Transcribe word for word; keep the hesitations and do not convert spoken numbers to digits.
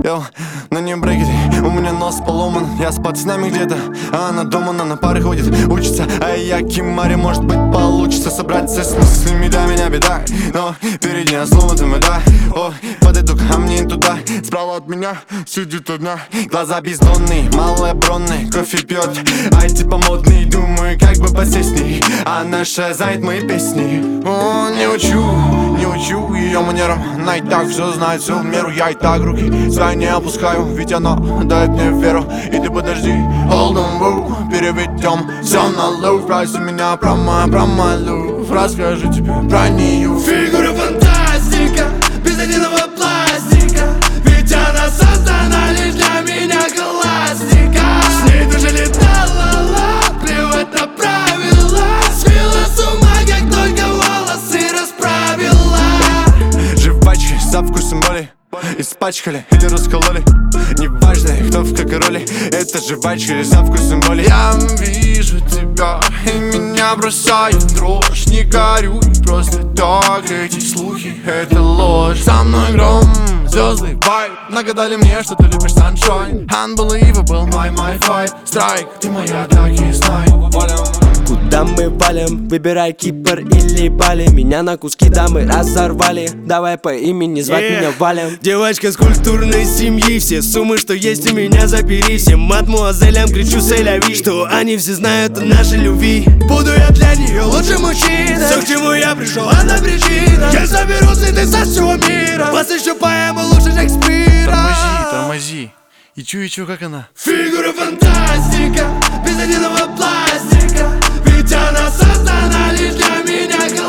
Йоу, на ней брекеты, у меня нос поломан. Я с пацанами где-то, а она дома, она на пары ходит, учится. А я Кимари, может быть получится собраться с мыслями, да, меня беда. Но впереди нас сломанным, да. О, подойду ко мне туда, справа от меня сидит одна. Глаза бездонные, малая бронная, кофе пьет, ай типа модный. Думаю, как бы посесть с ней, она шазает мои песни. О, не учу, не учу ее манерам, она и так все знает, все в меру. Я и так руки свои не опускаю, ведь она дает мне веру. И ты подожди, hold on, woo, переведем все на low. Спроси меня про мою, про мою, расскажи тебе про нее. Фигура фантастика, без единого пластика, ведь она создана лишь для меня классика. С ней даже летала, плевать на правила, свела с ума, как только волосы расправила. Жвачки со вкусом боли испачкали или раскололи, неважно, кто в какой роли. Это жвачка или со вкусом боли. Я вижу тебя, и меня бросает дрожь. Не горюй, просто так, эти слухи, это ложь. Со мной гром, звезды, вайб, нагадали мне, что ты любишь sunshine. Unbelievable, my, my fight, strike, ты моя, так и знай. Куда мы валим? Выбирай Кипр или Бали. Меня на куски дамы разорвали. Давай по имени звать yeah. меня Валем. Девочка с культурной семьи, все суммы, что есть у меня забери. Всем мадмуазелям кричу сэляви, что они все знают о нашей любви. Буду я для нее лучшим мужчиной. Все, к чему я пришел, одна причина. Я соберу цветы со всего мира, посвящу поэму лучше Шекспира. Тормози, тормози. И чу, и чу, как она? Фигура фантастика, без единого пластика, ведь она создана лишь для меня.